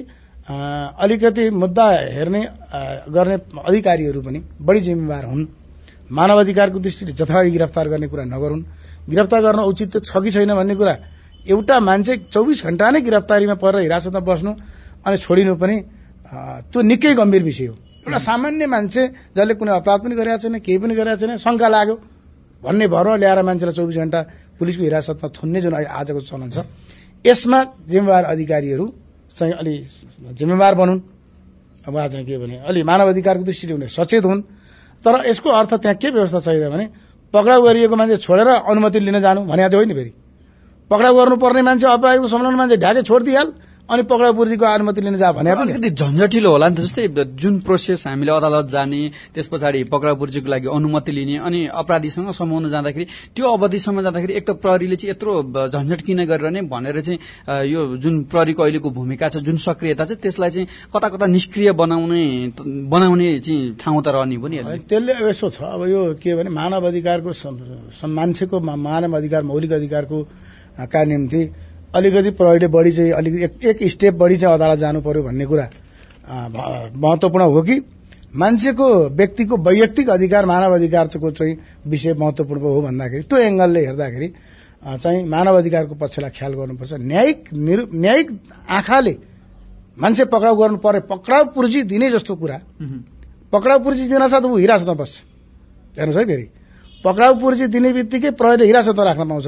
अलिकति मुद्दा हेर्ने गर्ने अधिकारीहरू पनि बढी जिम्मेवार हुन्। मानव अधिकारको दृष्टिले जथाभावी गिरफ्तार गर्ने कुरा नगरून्, गिरफ्तार गर्न उचित छ कि छैन भन्ने कुरा। एउटा मान्छे चौबिस घण्टा नै गिरफ्तारीमा परेर हिरासतमा बस्नु अनि छोडिनु पनि त्यो निकै गम्भीर विषय हो। एउटा सामान्य मान्छे जसले कुनै अपराध पनि गरेका छैन, केही पनि गरेका छैन, शङ्का लाग्यो भन्ने भरमा ल्याएर मान्छेलाई चौबिस घण्टा पुलिसको हिरासतमा थुन्ने जुन आजको चलन छ, यसमा जिम्मेवार अधिकारीहरू चाहिँ अलि जिम्मेवार बनुन्। अब आज के भने अलि मानव अधिकारको दृष्टिले उनीहरू सचेत हुन्। तर यसको अर्थ त्यहाँ के व्यवस्था चाहियो भने पक्राउ गरिएको मान्छे छोडेर अनुमति लिन जानु भने चाहिँ होइन। फेरि पक्राउ गर्नुपर्ने मान्छे अपराधको संलग्न मान्छे ढाके छोडिदिहाल अनि पक्राउ पूर्जीको अनुमति लिन जा भने पनि अलिकति झन्झटिलो होला नि त। जस्तै जुन प्रोसेस हामीले अदालत जाने, त्यस पछाडि पक्राउ पूर्जीको लागि अनुमति लिने अनि अपराधीसँग समाउन जाँदाखेरि त्यो अवधिसम्म जाँदाखेरि एक त प्रहरीले चाहिँ यत्रो झन्झट किन गरिरहने भनेर चाहिँ यो जुन प्रहरीको अहिलेको भूमिका छ, जुन सक्रियता छ, त्यसलाई चाहिँ कता कता निष्क्रिय बनाउने बनाउने चाहिँ ठाउँ त रहने पनि। त्यसले यसो छ, अब यो के भने मानव अधिकारको मान्छेको मानव अधिकार मौलिक अधिकारको का निम्ति अलिकति प्रहरीले बढी चाहिँ अलिकति एक, एक स्टेप बढी चाहिँ अदालत जानु पर्यो भन्ने कुरा महत्त्वपूर्ण हो कि मान्छेको व्यक्तिको वैयक्तिक अधिकार मानव अधिकारको चाहिँ विषय महत्त्वपूर्ण हो भन्दाखेरि त्यो एंगलले हेर्दाखेरि चाहिँ मानव अधिकारको पक्षलाई ख्याल गर्नुपर्छ। न्यायिक न्यायिक आँखाले मान्छे पक्राउ गर्नु पर्यो, पक्राउ पूर्जी दिने जस्तो कुरा, पक्राउ पूर्जी दिन साथ ऊ हिरासतमा बस्छ। हेर्नुहोस् है, फेरि पक्राउ पूर्जी दिने बित्तिकै प्रहरीले हिरासतमा राख्न पाउँछ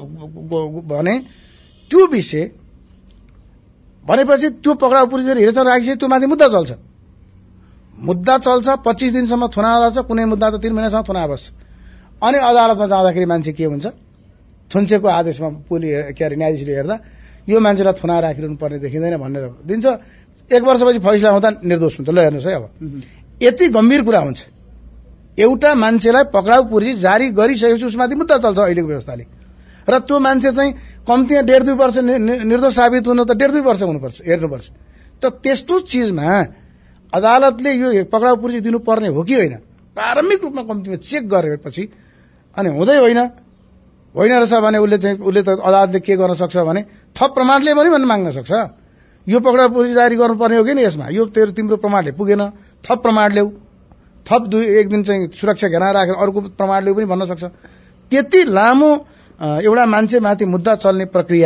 भने त्यो विषय भनेपछि त्यो पक्राउ पूर्जी हिरासतमा राखिसके त्यो माथि मुद्दा चल्छ। मुद्दा चल्छ, पच्चीस दिनसम्म थुना रहन्छ, कुनै मुद्दा त तीन महिनासम्म थुना बस्छ। अनि अदालतमा जाँदाखेरि मान्छे के हुन्छ, थुन्चेको आदेशमा पुलि के अरे न्यायाधीशले हेर्दा यो मान्छेलाई थुना राखिरहनु पर्ने देखिँदैन भनेर दिन्छ। एक वर्षपछि फैसला हुँदा निर्दोष हुन्छ। ल हेर्नुहोस् है, अब यति गम्भीर कुरा हुन्छ। एउटा मान्छेलाई पक्राउ पूर्जी जारी गरिसकेपछि उसमाथि मुद्दा चल्छ अहिलेको व्यवस्थाले, र त्यो मान्छे चाहिँ कम्तीमा डेढ दुई वर्ष निर्दोष साबित हुन त डेढ दुई वर्ष हुनुपर्छ, हेर्नुपर्छ। त त्यस्तो चिजमा अदालतले यो पक्राउ पूर्जी दिनुपर्ने हो कि होइन, प्रारम्भिक रूपमा कम्तीमा चेक गरेपछि अनि हुँदै होइन होइन रहेछ भने उसले चाहिँ उसले त अदालतले के गर्न सक्छ भने थप प्रमाणले पनि भन्न माग्न सक्छ। यो पक्राउ पूर्जी जारी गर्नुपर्ने हो कि नि, यसमा यो तेरो तिम्रो प्रमाणले पुगेन, थप प्रमाण ल्याऊ, थप दुई एक दिन चाहिँ सुरक्षा घेरा राखेर अर्को प्रमाण ल्याऊ पनि भन्न सक्छ। त्यति लामो एउटा मान्छेमाथि मुद्दा चल्ने प्रक्रिया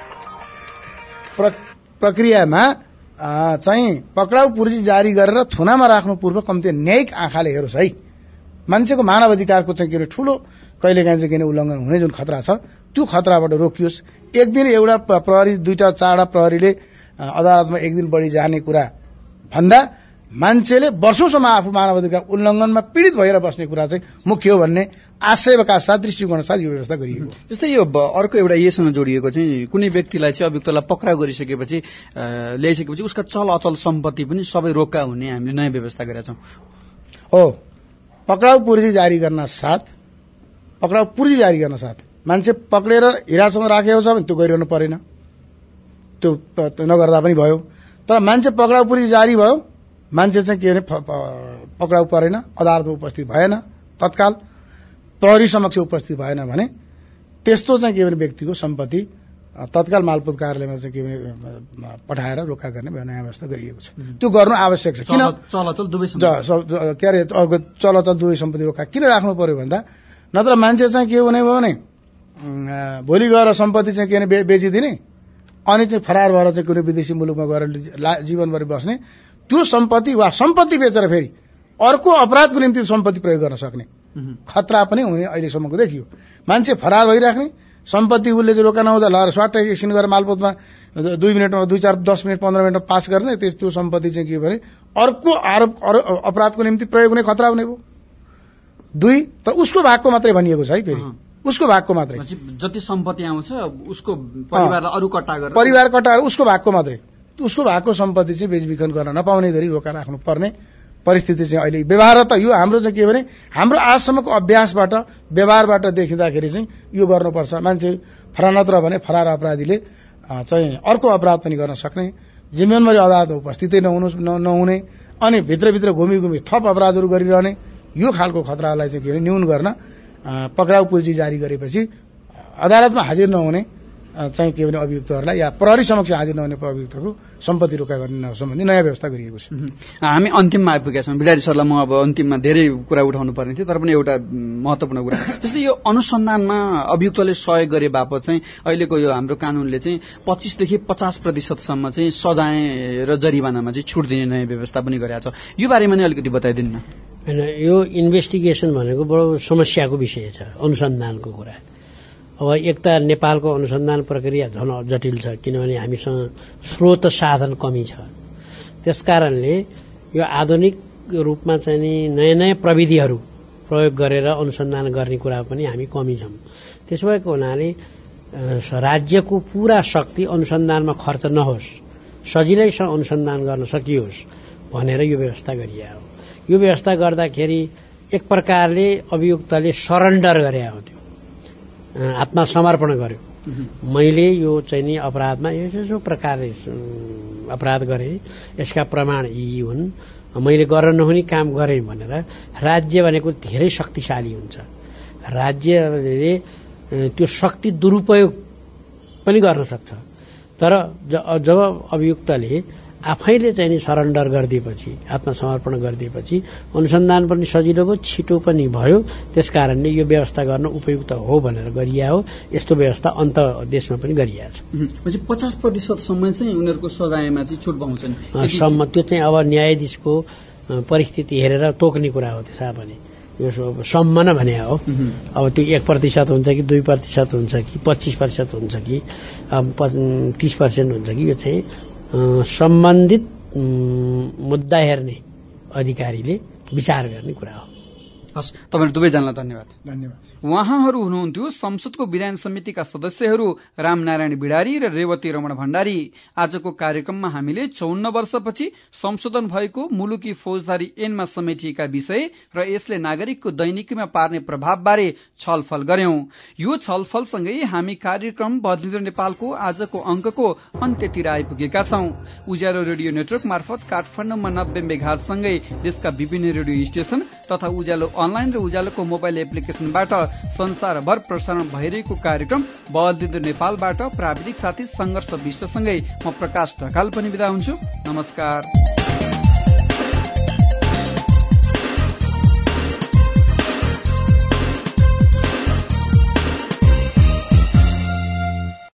प्रक्रियामा चाहिँ पक्राउ पूर्जी जारी गरेर थुनामा राख्नु पूर्व कम्ती न्यायिक आँखाले हेरोस् है। मान्छेको मानव अधिकारको चाहिँ के अरे ठूलो कहिलेकाहीँ चाहिँ किन उल्लङ्घन हुने जुन खतरा छ त्यो खतराबाट रोकियोस्। एक दिन एउटा प्रहरी दुईटा चारवटा प्रहरीले अदालतमा एक दिन बढी जाने कुरा भन्दा मान्छेले वर्षौंसम्म आफू मानव अधिकार उल्लङ्घनमा पीडित भएर बस्ने कुरा चाहिँ मुख्य हो भन्ने आशयका साथ दृष्टिकोण साथ यो व्यवस्था गरिएको। जस्तै यो अर्को एउटा यसँग जोडिएको चाहिँ कुनै व्यक्तिलाई चाहिँ अभियुक्तलाई पक्राउ गरिसकेपछि ल्याइसकेपछि उसका चल अचल सम्पत्ति पनि सबै रोक्का हुने हामीले नयाँ व्यवस्था गरेका छौँ। हो, पक्राउ पूर्जी जारी गर्न साथ पक्राउ पूर्जी जारी गर्न साथ मान्छे पक्रेर हिरासतमा राखेको छ भने त्यो गरिरहनु परेन, त्यो नगर्दा पनि भयो। तर मान्छे पक्राउ पूर्जी जारी भयो, मान्छे चाहिँ के अरे पक्राउ परेन, अदालतमा उपस्थित भएन, तत्काल प्रहरी समक्ष उपस्थित भएन भने त्यस्तो चाहिँ के भने व्यक्तिको सम्पत्ति तत्काल मालपोत कार्यालयमा चाहिँ के भने पठाएर रोका गर्ने नयाँ व्यवस्था गरिएको छ। त्यो गर्नु आवश्यक छ। किन चलाचल दुवै के अरे चलाचल दुवै सम्पत्ति रोका किन राख्नु पर्यो भन्दा नत्र मान्छे चाहिँ के हुने भयो भने भोलि गएर सम्पत्ति चाहिँ के भने बेचिदिने अनि चाहिँ फरार भएर चाहिँ कुनै विदेशी मुलुकमा गएर जीवनभरि बस्ने, त्यो सम्पत्ति वा सम्पत्ति बेचेर फेरि अर्को अपराधको निम्ति सम्पत्ति प्रयोग गर्न सक्ने खतरा पनि हुने अहिलेसम्मको देखियो। मान्छे फरार भइराख्ने, सम्पत्ति उसले चाहिँ रोका नहुँदा लहर स्वाटै एकछिन गरेर मालपोतमा दुई मिनटमा दुई चार दस मिनट पन्ध्र मिनटमा पास गर्ने, त्यस त्यो सम्पत्ति चाहिँ के भने अर्को आरोप अपराधको निम्ति प्रयोग हुने खतरा हुने भयो। दुई, तर उसको भागको मात्रै भनिएको छ है, फेरि उसको भागको मात्रै, जति सम्पत्ति आउँछ उसको परिवारलाई अरू कट्टा गरेर परिवार कट्टाएर उसको भागको मात्रै, उसको भागको सम्पत्ति चाहिँ बेचबिखन गर्न नपाउने गरी रोका राख्नु पर्ने परिस्थिति चाहिँ अहिले व्यवहार त यो हाम्रो चाहिँ के भने हाम्रो आजसम्मको अभ्यासबाट व्यवहारबाट देखिँदाखेरि चाहिँ यो गर्नुपर्छ। मान्छे फरार नत्र भने फरार अपराधीले चाहिँ अर्को अपराध पनि गर्न सक्ने, जीवनभरि अदालतमा उपस्थितै नहुनु नहुने अनि भित्रभित्र घुमी घुमी थप अपराधहरू गरिरहने, यो खालको खतरालाई चाहिँ के भने न्यून गर्न पक्राउ पूर्जी जारी गरेपछि अदालतमा हाजिर नहुने चाहिँ के भने अभियुक्तहरूलाई या प्रहरी समक्ष हाजिर नहुने अभियुक्तको सम्पत्ति रोका गर्ने सम्बन्धी नयाँ व्यवस्था गरिएको छ। हामी अन्तिममा आइपुगेका छौँ। बिरारी सरलाई म अब अन्तिममा धेरै कुरा उठाउनु पर्ने थियो, तर पनि एउटा महत्त्वपूर्ण कुरा जस्तै यो अनुसन्धानमा अभियुक्तले सहयोग गरे बापत चाहिँ अहिलेको यो हाम्रो कानूनले चाहिँ पच्चिसदेखि पचास प्रतिशतसम्म चाहिँ सजाय र जरिवानामा चाहिँ छुट दिने नयाँ व्यवस्था पनि गरेको छ। यो बारेमा नै अलिकति बताइदिनु न। होइन, यो इन्भेस्टिगेसन भनेको बडो समस्याको विषय छ, अनुसन्धानको कुरा। अब एक त नेपालको अनुसन्धान प्रक्रिया झन जटिल छ, किनभने हामीसँग स्रोत साधन कमी छ। त्यसकारणले यो आधुनिक रूपमा चाहिँ नि नयाँ नयाँ प्रविधिहरू प्रयोग गरेर अनुसन्धान गर्ने कुरा पनि हामी कमी छौँ। त्यसो भएको हुनाले राज्यको पूरा शक्ति अनुसन्धानमा खर्च नहोस्, सजिलैसँग अनुसन्धान गर्न सकियोस् भनेर यो व्यवस्था गरिया हो। यो व्यवस्था गर्दाखेरि एक प्रकारले अभियुक्तले सरेन्डर गरे हो, त्यो आत्मसमर्पण गर्यो। मैले यो चाहिँ नि अपराधमा यसो प्रकारले अपराध गरेँ, यसका प्रमाण यी हुन्, मैले गर्न नहुने काम गरेँ भनेर राज्य भनेको धेरै शक्तिशाली हुन्छ। राज्यले त्यो शक्ति दुरुपयोग पनि गर्न सक्छ। तर जब अभियुक्तले आफैले चाहिँ नि सरेन्डर गरिदिएपछि, आत्मसमर्पण गरिदिएपछि अनुसन्धान पनि सजिलो भयो, छिटो पनि भयो। त्यसकारणले यो व्यवस्था गर्न उपयुक्त हो भनेर गरिया हो। यस्तो व्यवस्था अन्त देशमा पनि गरिया छ। पचास प्रतिशतसम्म चाहिँ उनीहरूको सजायमा चाहिँ छुट पाउँछन् सम्म, त्यो चाहिँ अब न्यायाधीशको परिस्थिति हेरेर तोक्ने कुरा हो। त्यसमा पनि यो सम्म न भने हो। अब त्यो एक प्रतिशत हुन्छ कि दुई प्रतिशत हुन्छ कि पच्चिस प्रतिशत हुन्छ कि तीस पर्सेन्ट हुन्छ कि यो चाहिँ सम्बन्धित मुद्दा हेर्ने अधिकारीले विचार गर्ने कुरा हो। हस्, तपाईहरु दुवैजनालाई धन्यवाद। धन्यवाद। उहाँहरू हुनुहुन्थ्यो संसदको विधान समितिका सदस्यहरू रामनारायण बिडारी र रेवती रमण भण्डारी। आजको कार्यक्रममा हामीले चौन्न वर्षपछि संशोधन भएको मुलुकी फौजदारी ऐनमा समेटिएका विषय र यसले नागरिकको दैनिकीमा पार्ने प्रभावबारे छलफल गर्यौं। यो छलफलसँगै हामी कार्यक्रम बदलिँदो नेपालको आजको अंकको अन्त्यतिर आइपुगेका छौं। उज्यालो रेडियो नेटवर्क मार्फत काठमाडौँमा नब्बे मेगाहर्जसँगै देशका विभिन्न रेडियो स्टेशन तथा उज्यालो अनलाइन र उज्यालोको मोबाइल एप्लिकेशनबाट संसारभर प्रसारण भइरहेको कार्यक्रम बदलिँदो नेपालबाट प्राविधिक साथी संघर्ष विष्टसँगै म प्रकाश ढकाल पनि बिदा हुन्छु। नमस्कार।